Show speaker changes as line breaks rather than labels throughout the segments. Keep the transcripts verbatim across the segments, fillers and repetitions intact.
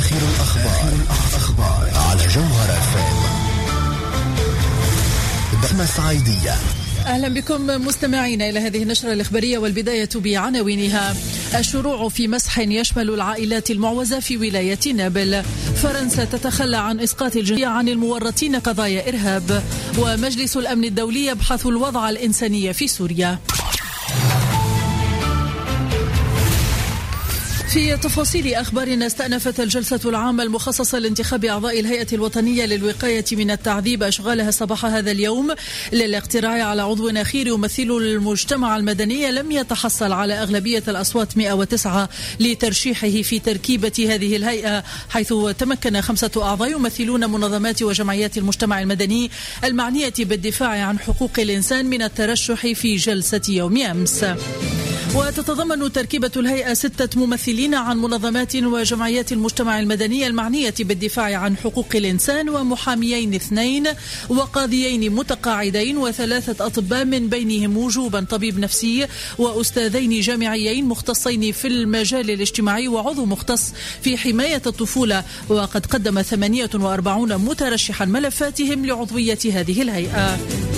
آخر الأخبار أخبار على جوهر اف ام. بسمة سعيدية.
أهلا بكم مستمعين إلى هذه النشرة الإخبارية، والبداية بعناوينها. الشروع في مسح يشمل العائلات المعوزة في ولاية نابل. فرنسا تتخلى عن إسقاط الجنسية عن المورطين قضايا إرهاب. ومجلس الأمن الدولي يبحث الوضع الإنساني في سوريا. في تفاصيل أخبارنا، استأنفت الجلسة العامة المخصصة لانتخاب أعضاء الهيئة الوطنية للوقاية من التعذيب أشغالها صباح هذا اليوم للاقتراع على عضو أخير يمثل المجتمع المدني لم يتحصل على أغلبية الأصوات مئة وتسعة لترشيحه في تركيبة هذه الهيئة، حيث تمكن خمسة أعضاء يمثلون منظمات وجمعيات المجتمع المدني المعنية بالدفاع عن حقوق الإنسان من الترشح في جلسة يوم أمس. وتتضمن تركيبة الهيئة ستة ممثلين عن منظمات وجمعيات المجتمع المدني المعنية بالدفاع عن حقوق الإنسان، ومحاميين اثنين، وقاضيين متقاعدين، وثلاثة أطباء من بينهم وجوبا طبيب نفسي، وأستاذين جامعيين مختصين في المجال الاجتماعي، وعضو مختص في حماية الطفولة. وقد قدم ثمانية وأربعين مترشحا ملفاتهم لعضوية هذه الهيئة.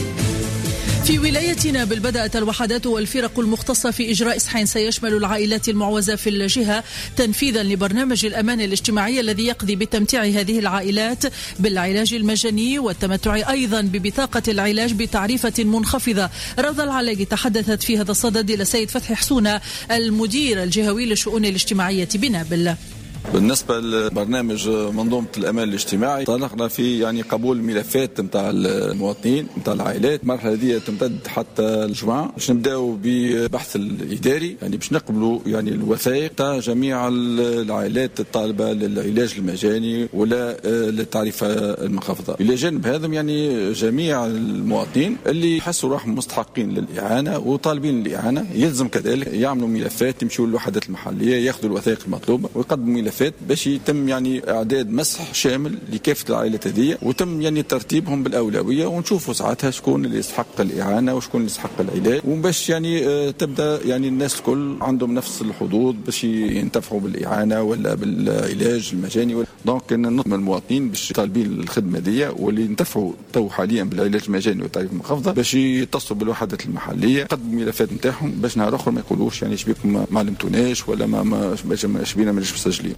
في ولاية نابل بدأت الوحدات والفرق المختصة في إجراء إصحاح سيشمل العائلات المعوزة في الجهة تنفيذا لبرنامج الأمان الاجتماعي الذي يقضي بتمتيع هذه العائلات بالعلاج المجاني والتمتع أيضا ببطاقة العلاج بتعريفة منخفضة. رضا العلاقي تحدثت في هذا الصدد إلى سيد فتحي حسونة المدير الجهوي للشؤون الاجتماعية بنابل.
بالنسبة لبرنامج منظومة الأمان الاجتماعي، طلقنا في يعني قبول ملفات متاع المواطنين متاع العائلات. المرحلة دي تمتد حتى الجمعة باش نبداو ببحث الإداري، يعني باش نقبلوا يعني الوثائق تاع جميع العائلات الطالبة للعلاج المجاني ولا للتعريفة المنخفضة. إلى جانب هذا يعني جميع المواطنين اللي يحسوا راحهم مستحقين للإعانة وطالبين الإعانة يلزم كذلك يعملوا ملفات، يمشوا للوحدات المحلية ياخذوا الوثائق المطلوبة ويقدموا ملفات باش يتم يعني اعداد مسح شامل لكافه العائلات هذه، وتم يعني ترتيبهم بالاولويه، ونشوفوا ساعتها شكون اللي يستحق الاعانه وشكون اللي يستحق العلاج، وباش يعني آه تبدا يعني الناس الكل عندهم نفس الحظوظ باش ينتفعوا بالاعانه ولا بالعلاج المجاني. دونك نطمن المواطنين باش طالبين الخدمه دي واللي ينتفعوا تو حاليا بالعلاج المجاني والتعريف المنخفضه باش يتصلوا بالوحدات المحليه يقدموا الملفات نتاعهم باش نهار اخر ما يقولوش يعني شبيكم ما علمتوناش ولا ما ما شبينا ماناش مسجلين.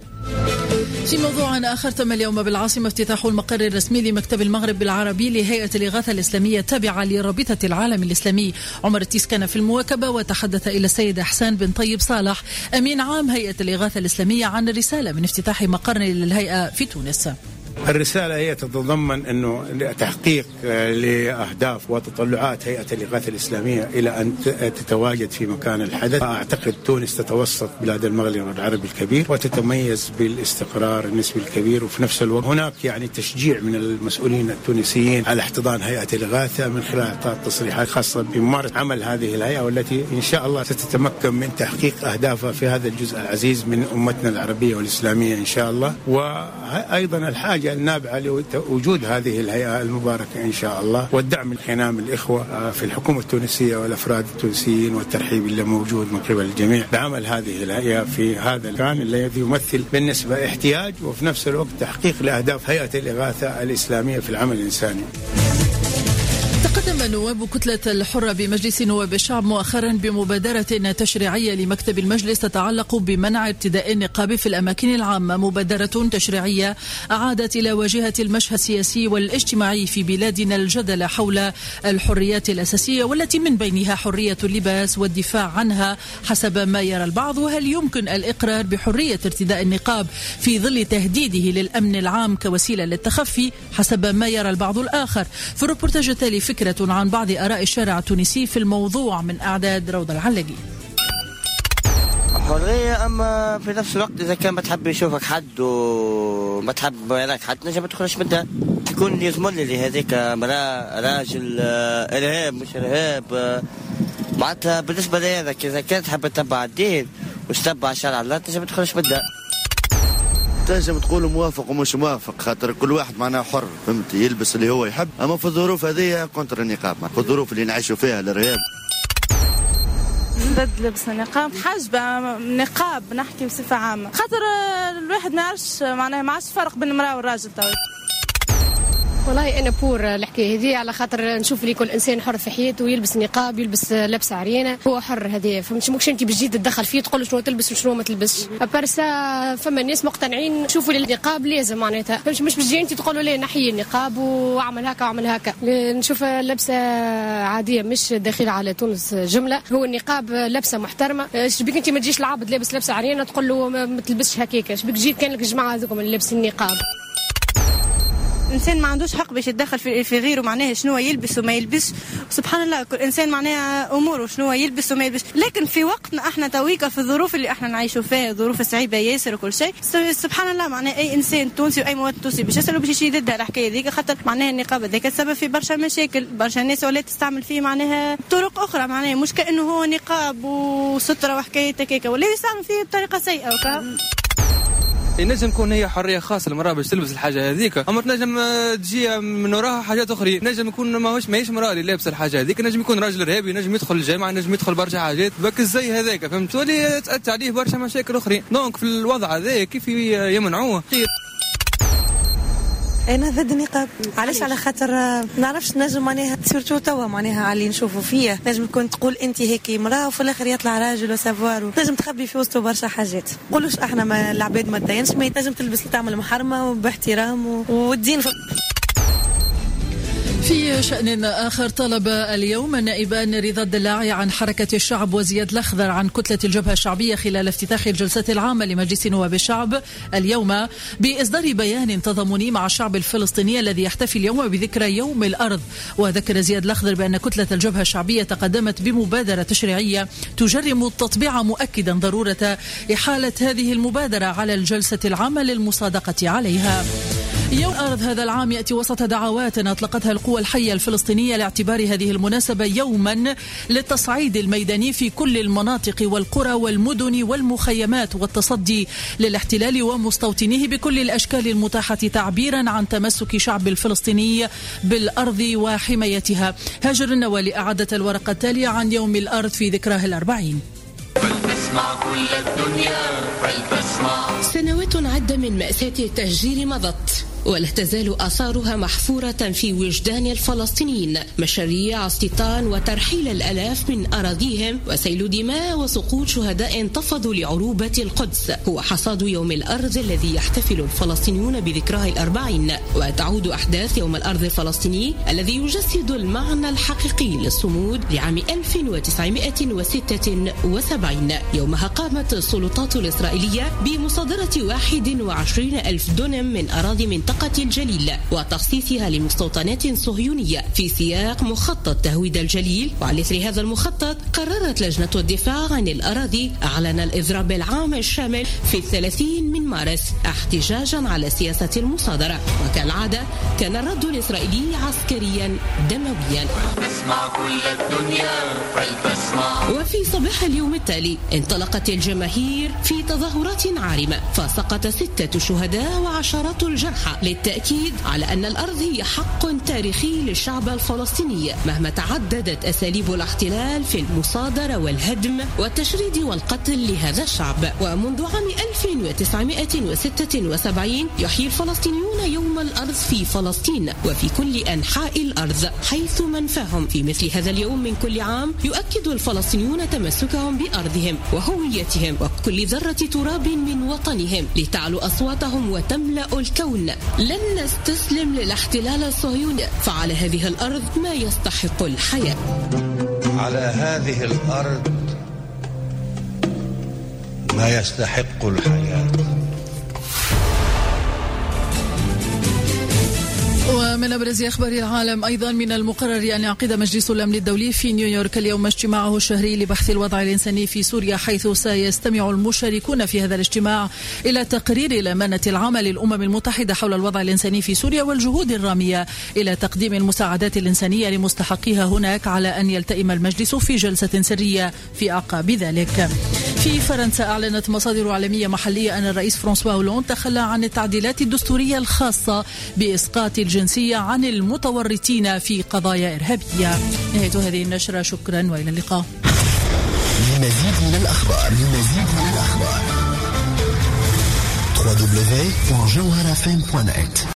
في موضوع آخر، تم اليوم بالعاصمة افتتاح المقر الرسمي لمكتب المغرب العربي لهيئة الإغاثة الإسلامية التابعة لرابطة العالم الإسلامي. عمر التيس كان في المواكبة وتحدث إلى السيد حسان بن طيب صالح أمين عام هيئة الإغاثة الإسلامية عن رسالة من افتتاح مقر للهيئة في تونس.
الرسالة هي تتضمن أنه تحقيق لأهداف وتطلعات هيئة الإغاثة الإسلامية إلى أن تتواجد في مكان الحدث. أعتقد تونس تتوسط بلاد المغرب العربي الكبير وتتميز بالاستقرار النسبي الكبير، وفي نفس الوقت هناك يعني تشجيع من المسؤولين التونسيين على احتضان هيئة الإغاثة من خلال إعطاء تصريحات خاصة بممارسة عمل هذه الهيئة، والتي إن شاء الله ستتمكن من تحقيق أهدافها في هذا الجزء العزيز من أمتنا العربية والإسلامية إن شاء الله. وأيضا الحاجة النابعة لوجود هذه الهيئة المباركة إن شاء الله والدعم من خنام الإخوة في الحكومة التونسية والأفراد التونسيين والترحيب اللي موجود من قبل الجميع بعمل هذه الهيئة في هذا المكان الذي يمثل بالنسبة احتياج وفي نفس الوقت تحقيق لأهداف هيئة الإغاثة الإسلامية في العمل الإنساني.
تقدم نواب كتلة الحرة بمجلس نواب الشعب مؤخرا بمبادرة تشريعية لمكتب المجلس تتعلق بمنع ارتداء النقاب في الأماكن العامة. مبادرة تشريعية أعادت إلى واجهة المشهد السياسي والاجتماعي في بلادنا الجدل حول الحريات الأساسية والتي من بينها حرية اللباس والدفاع عنها حسب ما يرى البعض. وهل يمكن الإقرار بحرية ارتداء النقاب في ظل تهديده للأمن العام كوسيلة للتخفي حسب ما يرى البعض الآخر؟ في الريبورتاج التالي فكرة عن بعض آراء الشارع التونسي في الموضوع من أعداد روضة العلاقي.
حرية، أما في نفس الوقت إذا كان ما تحب يشوفك حد وما تحب يراك حد نجم ما تدخلش منها. تكون يضمن لي هذيك مرا راجل إرهاب مش إرهاب معناتها. بالنسبة لهذاك إذا كان تحب تتبع الدين وتتبع شرع الله نجم ما تدخلش منها.
تنجم تقول موافق ومش موافق، خاطر كل واحد معناه حر، فهمت، يلبس اللي هو يحب. اما في الظروف هذه كونتر النقاب، في الظروف اللي نعيشوا فيها الارهاب
ضد لبس النقاب، حاجبة نقاب نحكي بصفة عامة، خاطر الواحد ما يعرفش معناها ما عادش فرق بين المرأة والراجل. طيب
والله أنا بور الحكاية هذه، على خاطر نشوف لي كل إنسان حر في حياته ويلبس نقاب يلبس لبسة عريانة، هو حر هذه، فمش ممكن أنت بتجي تتدخل فيه تقول شنو تلبس وشنو ما تلبسش. أبارسا فما ناس مقتنعين شوفوا لي النقاب لازم معناتها، مش مش بتجي أنت تقولوا لي نحيي النقاب وأعمل هكا وأعمل هكا. نشوف لبسة عادية مش داخلة على تونس جملة، هو النقاب لبسة محترمة. شبيك أنت ما تجيش العبد لابس لبسة عريانة تقول له ما تلبسش هكاك، شبيك جيت كان لك الجماعة هذوكم اللي لابسين النقاب.
الإنسان ما عندوش حق باش يتدخل في في غيره معناها شنو يلبس وما يلبس، سبحان الله كل إنسان معناها أموره شنو يلبس وما يلبس. لكن في وقتنا احنا تويكا في الظروف اللي احنا نعيشوا فيها، ظروف صعيبة ياسر وكل شيء، سبحان الله معناها أي إنسان تونسي وأي مواطن تونسي باش يسألوا باش يشي ضد الحكاية ذيك، خاطر معناها النقاب هذاك السبب في برشا مشاكل، برشا ناس ولات تستعمل فيه معناها طرق أخرى، معناها مش كأنه هو نقاب وسترة وحكاية هكاك، ولا يستعمل فيه بطريقة سيئة.
ينجم تكون هي حريه خاصه المراه باش تلبس الحاجه هذيك، اما تنجم تجي من وراها حاجات اخرى، نجم يكون ماهوش ماهيش مراه اللي لابسه الحاجه هذيك، نجم يكون راجل ارهابي، نجم يدخل الجامعه، نجم يدخل برشا حاجات بك زي هذاك، فهمت، تولي تأتي عليه برشا مشاكل اخرى. دونك في الوضع هذا كيف يمنعوه؟
انا ضد النقاب. علاش؟ على خاطر نعرفش نجم معناها سيرتو توا معناها على اللي نشوفوا فيه، نجم تكون تقول انت هيك امراه وفي الاخر يطلع راجل وسافوار، نجم تخبي في وسطه برشا حاجات. نقولوش احنا ما العباد ما تدينش، ما تنجم تلبس تعمل محرمه وباحترام والدين.
في شأن آخر، طلب اليوم النائبان رضا الدلاعي عن حركة الشعب وزياد الأخضر عن كتلة الجبهة الشعبية خلال افتتاح الجلسة العامة لمجلس نواب الشعب اليوم بإصدار بيان تضامني مع الشعب الفلسطيني الذي يحتفل اليوم بذكرى يوم الأرض. وذكر زياد الأخضر بأن كتلة الجبهة الشعبية تقدمت بمبادرة تشريعية تجرم التطبيع، مؤكدا ضرورة إحالة هذه المبادرة على الجلسة العامة للمصادقة عليها. يوم الأرض هذا العام يأتي وسط دعوات أطلقتها القوى الحية الفلسطينية لاعتبار هذه المناسبة يوما للتصعيد الميداني في كل المناطق والقرى والمدن والمخيمات، والتصدي للاحتلال ومستوطنيه بكل الأشكال المتاحة، تعبيرا عن تمسك شعب الفلسطيني بالأرض وحمايتها. هاجر النوالي أعدت الورقة التالية عن يوم الأرض في ذكراه الأربعين.
فلتسمع كل الدنيا، فلتسمع.
سنوات عدة من مأساة التهجير مضت، ولا تزال آثارها محفورة في وجدان الفلسطينيين. مشاريع استيطان وترحيل الآلاف من أراضيهم وسيل دماء وسقوط شهداء انتفضوا لعروبة القدس هو حصاد يوم الأرض الذي يحتفل الفلسطينيون بذكراه الأربعين. وتعود أحداث يوم الأرض الفلسطيني الذي يجسد المعنى الحقيقي للصمود لعام ألف وتسعمائة وستة وسبعين، يومها قامت السلطات الإسرائيلية بمصادرة واحد وعشرين ألف دونم من أراضي منطقة الجليل وتخصيصها لمستوطنات صهيونية في سياق مخطط تهويد الجليل. وعلى إثر هذا المخطط قررت لجنة الدفاع عن الأراضي أعلن الإضراب العام الشامل في الثلاثين من مارس احتجاجا على سياسة المصادرة. وكالعادة كان الرد الإسرائيلي عسكريا دمويا.
فلتسمع كل الدنيا، فلتسمع.
وفي صباح اليوم التالي انطلقت الجماهير في تظاهرات عارمة، فسقط ستة شهداء وعشرات الجرحى، للتأكيد على أن الأرض هي حق تاريخي للشعب الفلسطيني مهما تعددت أساليب الاحتلال في المصادرة والهدم والتشريد والقتل لهذا الشعب. ومنذ عام ألف وتسعمائة وستة وسبعين يحيي الفلسطينيون يوم الأرض في فلسطين وفي كل أنحاء الأرض حيث منفاهم. في مثل هذا اليوم من كل عام يؤكد الفلسطينيون تمسكهم بأرضهم وهويتهم وكل ذرة تراب من وطنهم لتعلو أصواتهم وتملأ الكون. لن نستسلم للاحتلال الصهيوني، فعلى هذه الأرض ما يستحق الحياة.
على هذه الأرض ما يستحق الحياة.
ومن أبرز أخبار العالم أيضا، من المقرر أن يعقد مجلس الأمن الدولي في نيويورك اليوم اجتماعه الشهري لبحث الوضع الإنساني في سوريا، حيث سيستمع المشاركون في هذا الاجتماع إلى تقرير الأمانة العامة للأمم المتحدة حول الوضع الإنساني في سوريا والجهود الرامية إلى تقديم المساعدات الإنسانية لمستحقيها هناك، على أن يلتئم المجلس في جلسة سرية في أعقاب ذلك. في فرنسا أعلنت مصادر عالمية محلية أن الرئيس فرانسوا هولاند تخلى عن التعديلات الدستورية الخاصة بإسقاط الجنسية عن المتورطين في قضايا إرهابية. نهاية هذه النشرة، شكرا وإلى اللقاء.
لمزيد من الأخبار لمزيد من الأخبار دبليو دبليو دبليو دوت جوهر اف ام دوت نت.